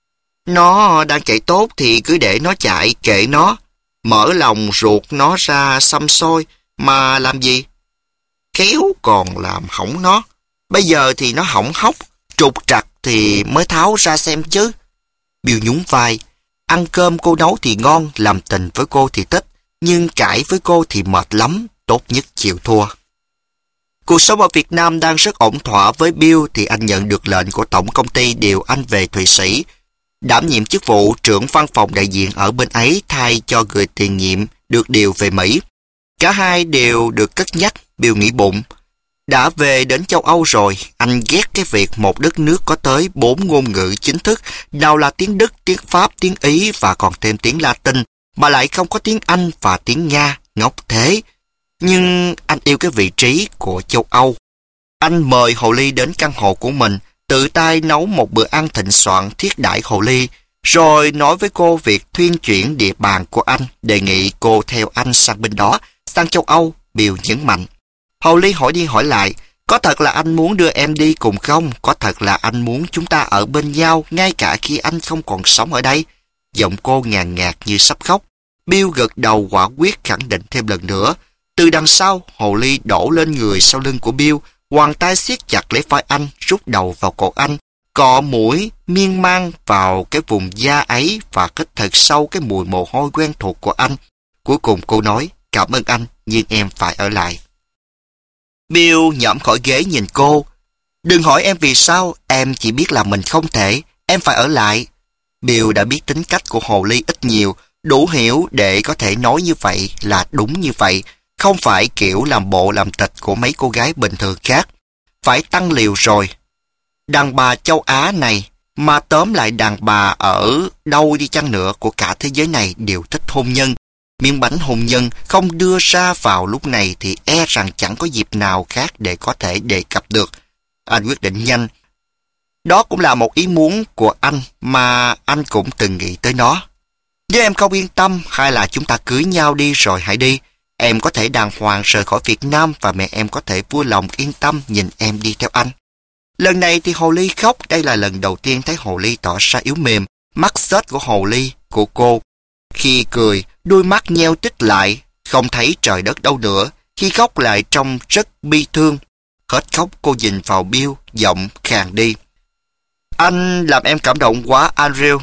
Nó đang chạy tốt thì cứ để nó chạy, kệ nó. Mở lòng ruột nó ra xăm xôi, mà làm gì? Khéo còn làm hỏng nó. Bây giờ thì nó hỏng hóc, trục trặc thì mới tháo ra xem chứ. Bill nhún vai. Ăn cơm cô nấu thì ngon, làm tình với cô thì thích, nhưng cãi với cô thì mệt lắm, tốt nhất chịu thua. Cuộc sống ở Việt Nam đang rất ổn thỏa với Bill thì anh nhận được lệnh của tổng công ty điều anh về Thụy Sĩ, đảm nhiệm chức vụ trưởng văn phòng đại diện ở bên ấy thay cho người tiền nhiệm được điều về Mỹ. Cả hai đều được cất nhắc. Bill nghĩ bụng, đã về đến châu Âu rồi, anh ghét cái việc một đất nước có tới 4 ngôn ngữ chính thức, nào là tiếng Đức, tiếng Pháp, tiếng Ý và còn thêm tiếng Latin, mà lại không có tiếng Anh và tiếng Nga, ngốc thế. Nhưng anh yêu cái vị trí của châu Âu. Anh mời Hồ Ly đến căn hộ của mình, tự tay nấu một bữa ăn thịnh soạn thiết đãi Hồ Ly, rồi nói với cô việc thuyên chuyển địa bàn của anh, đề nghị cô theo anh sang bên đó, sang châu Âu. Bill nhấn mạnh. Hồ Ly hỏi đi hỏi lại, có thật là anh muốn đưa em đi cùng không? Có thật là anh muốn chúng ta ở bên nhau ngay cả khi anh không còn sống ở đây? Giọng cô ngàn ngạt như sắp khóc. Bill gật đầu quả quyết khẳng định thêm lần nữa. Từ đằng sau, Hồ Ly đổ lên người sau lưng của Bill, hoàng tay siết chặt lấy vai anh, rút đầu vào cổ anh, cọ mũi miên man vào cái vùng da ấy và hít thật sâu cái mùi mồ hôi quen thuộc của anh. Cuối cùng cô nói, cảm ơn anh, nhưng em phải ở lại. Bill nhõm khỏi ghế nhìn cô. Đừng hỏi em vì sao, em chỉ biết là mình không thể, em phải ở lại. Bill đã biết tính cách của Hồ Ly ít nhiều, đủ hiểu để có thể nói như vậy là đúng như vậy, không phải kiểu làm bộ làm tịch của mấy cô gái bình thường khác. Phải tăng liều rồi. Đàn bà châu Á này, mà tóm lại đàn bà ở đâu đi chăng nữa của cả thế giới này đều thích hôn nhân. Miếng bánh hôn nhân không đưa ra vào lúc này thì e rằng chẳng có dịp nào khác để có thể đề cập được. Anh quyết định nhanh. Đó cũng là một ý muốn của anh mà anh cũng từng nghĩ tới nó. Nếu em không yên tâm hay là chúng ta cưới nhau đi rồi hãy đi. Em có thể đàng hoàng rời khỏi Việt Nam và mẹ em có thể vui lòng yên tâm nhìn em đi theo anh. Lần này thì Hồ Ly khóc. Đây là lần đầu tiên thấy Hồ Ly tỏ ra yếu mềm. Mắt xếch của Hồ Ly, của cô. Khi cười, đôi mắt nheo tít lại, không thấy trời đất đâu nữa. Khi khóc lại trông rất bi thương. Hết khóc cô nhìn vào Bill, giọng khàn đi. Anh làm em cảm động quá, Andrew.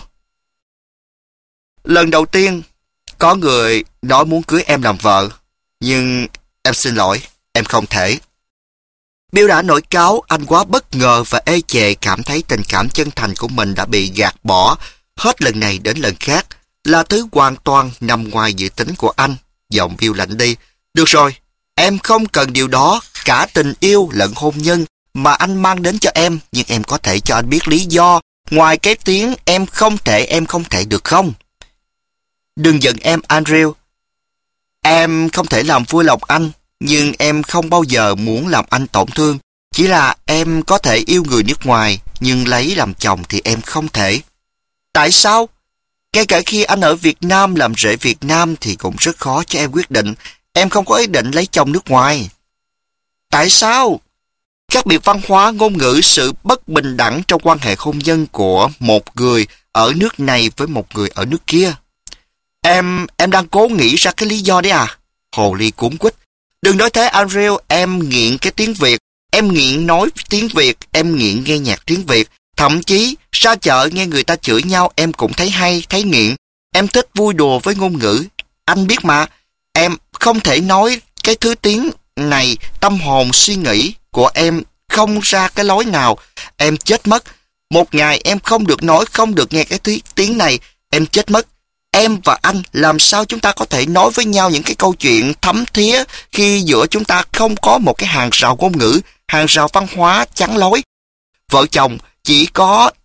Lần đầu tiên, có người nói muốn cưới em làm vợ. Nhưng em xin lỗi, em không thể. Bill đã nổi cáu, anh quá bất ngờ và ê chề cảm thấy tình cảm chân thành của mình đã bị gạt bỏ. Hết lần này đến lần khác, là thứ hoàn toàn nằm ngoài dự tính của anh. Giọng Bill lạnh đi. Được rồi, em không cần điều đó, cả tình yêu lẫn hôn nhân mà anh mang đến cho em, nhưng em có thể cho anh biết lý do, ngoài cái tiếng em không thể được không? Đừng giận em, Andrew. Em không thể làm vui lòng anh, nhưng em không bao giờ muốn làm anh tổn thương. Chỉ là em có thể yêu người nước ngoài, nhưng lấy làm chồng thì em không thể. Tại sao? Ngay cả khi anh ở Việt Nam làm rể Việt Nam thì cũng rất khó cho em quyết định. Em không có ý định lấy chồng nước ngoài. Tại sao? Khác biệt văn hóa, ngôn ngữ, sự bất bình đẳng trong quan hệ hôn nhân của một người ở nước này với một người ở nước kia. Em đang cố nghĩ ra cái lý do đấy à? Hồ Ly cuống quýt. Đừng nói thế, Andrew, em nghiện cái tiếng Việt. Em nghiện nói tiếng Việt, em nghiện nghe nhạc tiếng Việt. Thậm chí, ra chợ nghe người ta chửi nhau em cũng thấy hay, thấy nghiện. Em thích vui đùa với ngôn ngữ. Anh biết mà, em không thể nói cái thứ tiếng này, tâm hồn suy nghĩ của em không ra cái lối nào. Em chết mất. Một ngày em không được nói, không được nghe cái tiếng này, em chết mất. Em và anh làm sao chúng ta có thể nói với nhau những cái câu chuyện thấm thía khi giữa chúng ta không có một cái hàng rào ngôn ngữ, hàng rào văn hóa chắn lối. Vợ chồng chỉ có nhập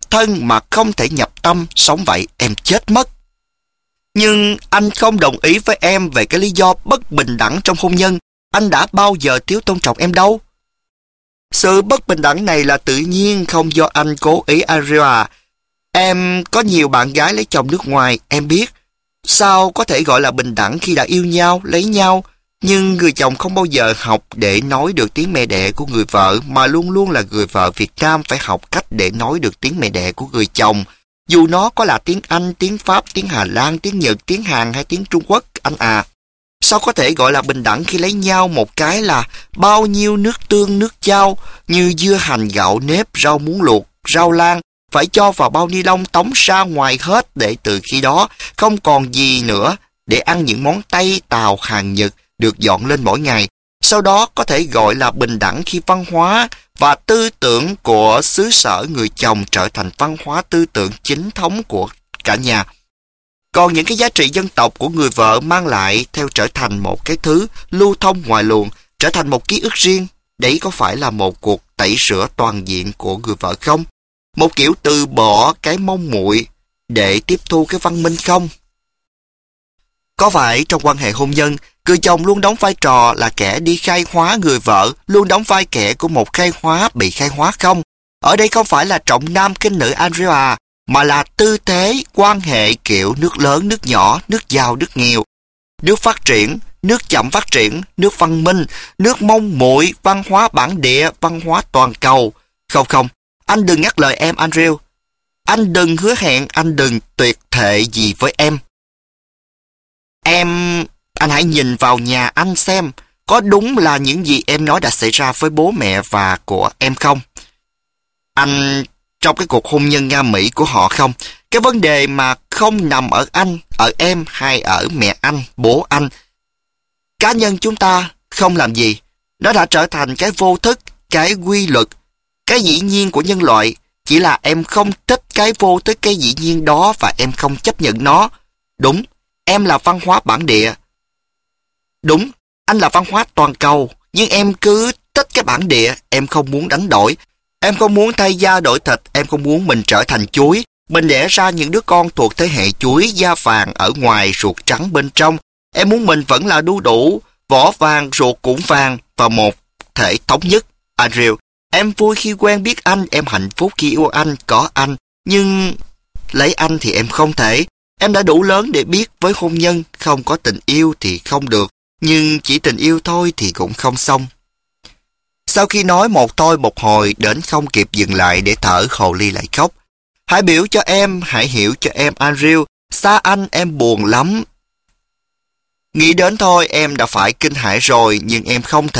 nhập thân mà không thể nhập tâm, sống vậy em chết mất. Nhưng anh không đồng ý với em về cái lý do bất bình đẳng trong hôn nhân. Anh đã bao giờ thiếu tôn trọng em đâu. Sự bất bình đẳng này là tự nhiên, không do anh cố ý, Ariel à. Em có nhiều bạn gái lấy chồng nước ngoài, em biết. Sao có thể gọi là bình đẳng khi đã yêu nhau, lấy nhau? Nhưng người chồng không bao giờ học để nói được tiếng mẹ đẻ của người vợ, mà luôn luôn là người vợ Việt Nam phải học cách để nói được tiếng mẹ đẻ của người chồng. Dù nó có là tiếng Anh, tiếng Pháp, tiếng Hà Lan, tiếng Nhật, tiếng Hàn hay tiếng Trung Quốc, anh à. Sao có thể gọi là bình đẳng khi lấy nhau một cái là bao nhiêu nước tương, nước chao, như dưa hành, gạo nếp, rau muống luộc, rau lan, phải cho vào bao ni lông tống ra ngoài hết để từ khi đó không còn gì nữa để ăn những món Tây, Tàu, Hàn, Nhật được dọn lên mỗi ngày. Sau đó có thể gọi là bình đẳng khi văn hóa và tư tưởng của xứ sở người chồng trở thành văn hóa tư tưởng chính thống của cả nhà. Còn những cái giá trị dân tộc của người vợ mang lại theo trở thành một cái thứ lưu thông ngoài luồng, trở thành một ký ức riêng. Đấy có phải là một cuộc tẩy rửa toàn diện của người vợ không? Một kiểu từ bỏ cái mong muội để tiếp thu cái văn minh không? Có phải trong quan hệ hôn nhân, người chồng luôn đóng vai trò là kẻ đi khai hóa người vợ, luôn đóng vai kẻ của một khai hóa bị khai hóa không? Ở đây không phải là trọng nam khinh nữ Andrea à, mà là tư thế quan hệ kiểu nước lớn, nước nhỏ, nước giàu, nước nghèo, nước phát triển, nước chậm phát triển, nước văn minh, nước mong muội, văn hóa bản địa, văn hóa toàn cầu. Không, anh đừng ngắt lời em, Andrew. Anh đừng hứa hẹn, anh đừng tuyệt thệ gì với em. Anh hãy nhìn vào nhà anh xem, có đúng là những gì em nói đã xảy ra với bố mẹ và của em không? Anh trong cái cuộc hôn nhân Nga-Mỹ của họ không? Cái vấn đề mà không nằm ở anh, ở em hay ở mẹ anh, bố anh. Cá nhân chúng ta không làm gì. Nó đã trở thành cái vô thức, cái quy luật, cái dĩ nhiên của nhân loại. Chỉ là em không thích cái vô thức, cái dĩ nhiên đó và em không chấp nhận nó. Đúng, em là văn hóa bản địa. Đúng, anh là văn hóa toàn cầu. Nhưng em cứ thích cái bản địa, em không muốn đánh đổi. Em không muốn thay da đổi thịt, em không muốn mình trở thành chuối. Mình đẻ ra những đứa con thuộc thế hệ chuối, da vàng ở ngoài, ruột trắng bên trong. Em muốn mình vẫn là đu đủ, vỏ vàng, ruột cũng vàng và một thể thống nhất. Ariel, em vui khi quen biết anh, em hạnh phúc khi yêu anh, có anh. Nhưng lấy anh thì em không thể. Em đã đủ lớn để biết với hôn nhân không có tình yêu thì không được. Nhưng chỉ tình yêu thôi thì cũng không xong. Sau khi nói một thôi một hồi đến không kịp dừng lại để thở, Hồ Ly lại khóc. Hãy biểu cho em, hãy hiểu cho em, Ariel. Xa anh em buồn lắm. Nghĩ đến thôi em đã phải kinh hãi rồi, nhưng em không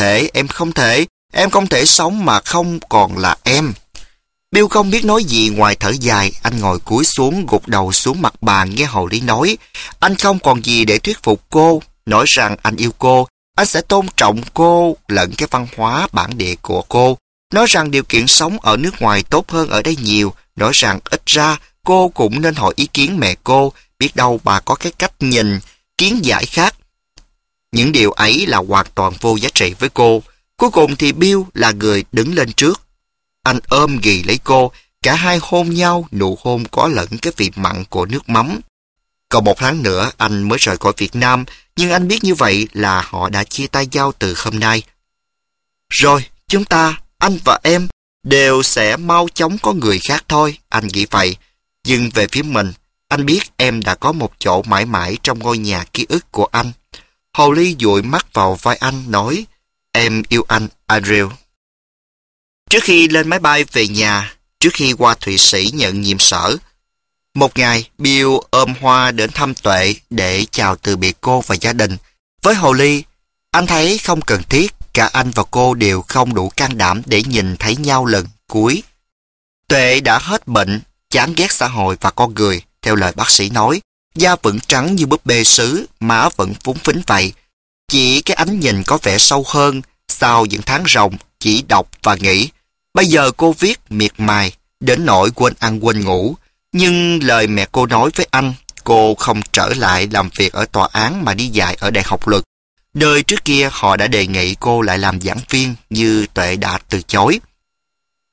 thể sống mà không còn là em. Bill không biết nói gì ngoài thở dài, anh ngồi cúi xuống gục đầu xuống mặt bàn nghe Hồ Ly nói. Anh không còn gì để thuyết phục cô, nói rằng anh yêu cô, anh sẽ tôn trọng cô lẫn cái văn hóa bản địa của cô, nói rằng điều kiện sống ở nước ngoài tốt hơn ở đây nhiều, nói rằng ít ra cô cũng nên hỏi ý kiến mẹ cô, biết đâu bà có cái cách nhìn, kiến giải khác. Những điều ấy là hoàn toàn vô giá trị với cô. Cuối cùng thì Bill là người đứng lên trước. Anh ôm ghì lấy cô, cả hai hôn nhau, nụ hôn có lẫn cái vị mặn của nước mắm. Còn 1 tháng nữa anh mới rời khỏi Việt Nam, nhưng anh biết như vậy là họ đã chia tay nhau từ hôm nay. Rồi, chúng ta, anh và em, đều sẽ mau chóng có người khác thôi, anh nghĩ vậy. Nhưng về phía mình, anh biết em đã có một chỗ mãi mãi trong ngôi nhà ký ức của anh. Hồ Ly dụi mắt vào vai anh, nói, em yêu anh, Ariel. Trước khi lên máy bay về nhà, trước khi qua Thụy Sĩ nhận nhiệm sở, một ngày, Bill ôm hoa đến thăm Tuệ để chào từ biệt cô và gia đình. Với Hồ Ly, anh thấy không cần thiết, cả anh và cô đều không đủ can đảm để nhìn thấy nhau lần cuối. Tuệ đã hết bệnh, chán ghét xã hội và con người, theo lời bác sĩ nói. Da vẫn trắng như búp bê sứ, má vẫn phúng phính vậy. Chỉ cái ánh nhìn có vẻ sâu hơn, sau những tháng ròng, chỉ đọc và nghĩ. Bây giờ cô viết miệt mài, đến nỗi quên ăn quên ngủ. Nhưng lời mẹ cô nói với anh, cô không trở lại làm việc ở tòa án mà đi dạy ở đại học luật. Nơi trước kia họ đã đề nghị cô lại làm giảng viên như Tuệ đã từ chối.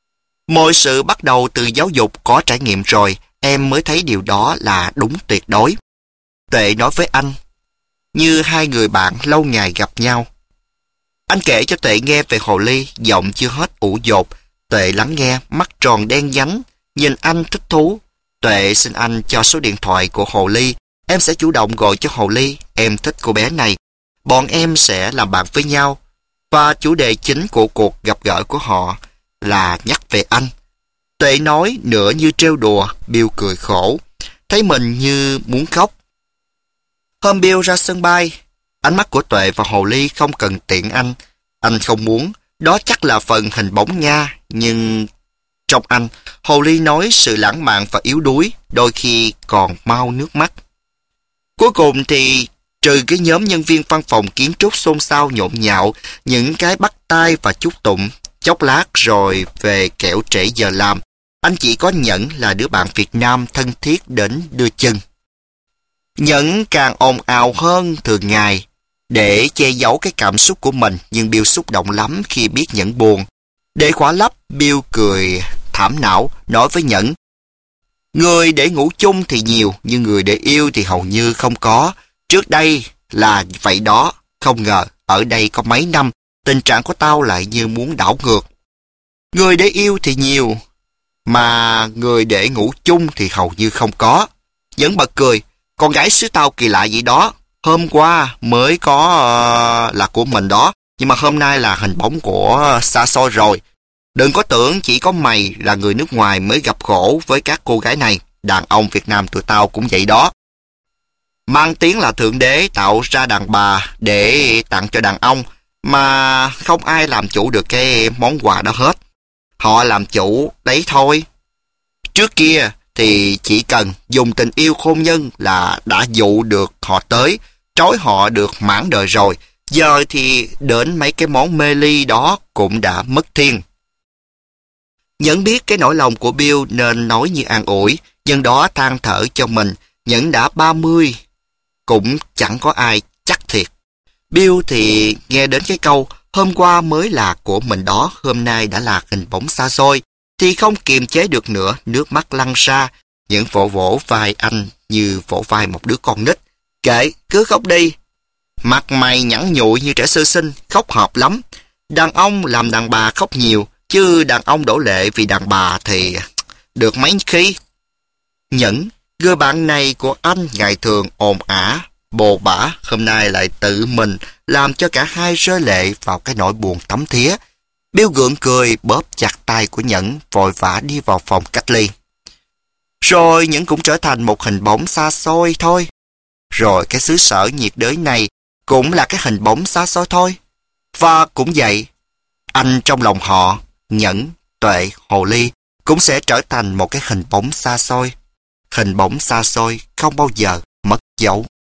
Mọi sự bắt đầu từ giáo dục có trải nghiệm rồi, em mới thấy điều đó là đúng tuyệt đối. Tuệ nói với anh, như hai người bạn lâu ngày gặp nhau. Anh kể cho Tuệ nghe về hồ ly, giọng chưa hết ủ dột. Tuệ lắng nghe, mắt tròn đen nhánh, nhìn anh thích thú. Tuệ xin anh cho số điện thoại của hồ ly. Em sẽ chủ động gọi cho hồ ly, em thích cô bé này. Bọn em sẽ làm bạn với nhau. Và chủ đề chính của cuộc gặp gỡ của họ là nhắc về anh. Tuệ nói nửa như trêu đùa, Bill cười khổ, thấy mình như muốn khóc. Hôm Bill ra sân bay, ánh mắt của Tuệ và hồ ly không cần tiện anh. Anh không muốn, đó chắc là phần hình bóng Nga, nhưng trong anh, hồ ly nói sự lãng mạn và yếu đuối, đôi khi còn mau nước mắt. Cuối cùng thì trừ cái nhóm nhân viên văn phòng kiến trúc xôn xao nhộn nhạo, những cái bắt tay và chúc tụng, chốc lát rồi về kẻo trễ giờ làm, anh chỉ có Nhẫn là đứa bạn Việt Nam thân thiết đến đưa chân. Nhẫn càng ồn ào hơn thường ngày, để che giấu cái cảm xúc của mình, nhưng Bill xúc động lắm khi biết Nhẫn buồn. Để khỏa lấp, Bill cười thảm não, nói với Nhẫn, người để ngủ chung thì nhiều, nhưng người để yêu thì hầu như không có. Trước đây là vậy đó, không ngờ ở đây có mấy năm, tình trạng của tao lại như muốn đảo ngược. Người để yêu thì nhiều, mà người để ngủ chung thì hầu như không có. Nhẫn bật cười, con gái xứ tao kỳ lạ vậy đó. Hôm qua mới có là của mình đó, nhưng mà hôm nay là hình bóng của xa xôi rồi. Đừng có tưởng chỉ có mày là người nước ngoài mới gặp khổ với các cô gái này. Đàn ông Việt Nam tụi tao cũng vậy đó. Mang tiếng là Thượng Đế tạo ra đàn bà để tặng cho đàn ông, mà không ai làm chủ được cái món quà đó hết. Họ làm chủ đấy thôi. Trước kia thì chỉ cần dùng tình yêu hôn nhân là đã dụ được họ tới, trói họ được mãn đời rồi. Giờ thì đến mấy cái món mê ly đó cũng đã mất thiên. Nhẫn biết cái nỗi lòng của Bill nên nói như an ủi, nhưng đó than thở cho mình. Nhẫn đã 30, cũng chẳng có ai chắc thiệt. Bill thì nghe đến cái câu hôm qua mới là của mình đó, hôm nay đã là hình bóng xa xôi, thì không kiềm chế được nữa, nước mắt lăn ra. Nhẫn vỗ vỗ vai anh như vỗ vai một đứa con nít. Kệ, cứ khóc đi. Mặt mày nhẵn nhụi như trẻ sơ sinh, khóc hợp lắm. Đàn ông làm đàn bà khóc nhiều, chứ đàn ông đổ lệ vì đàn bà thì được mấy khi. Nhẫn, người bạn này của anh ngày thường ồn ả, bồ bả, hôm nay lại tự mình làm cho cả hai rơi lệ vào cái nỗi buồn thấm thía. Bill gượng cười bóp chặt tay của Nhẫn, vội vã đi vào phòng cách ly. Rồi Nhẫn cũng trở thành một hình bóng xa xôi thôi. Rồi cái xứ sở nhiệt đới này cũng là cái hình bóng xa xôi thôi. Và cũng vậy, anh trong lòng họ, Nhẫn, Tuệ, hồ ly cũng sẽ trở thành một cái hình bóng xa xôi. Hình bóng xa xôi không bao giờ mất dấu.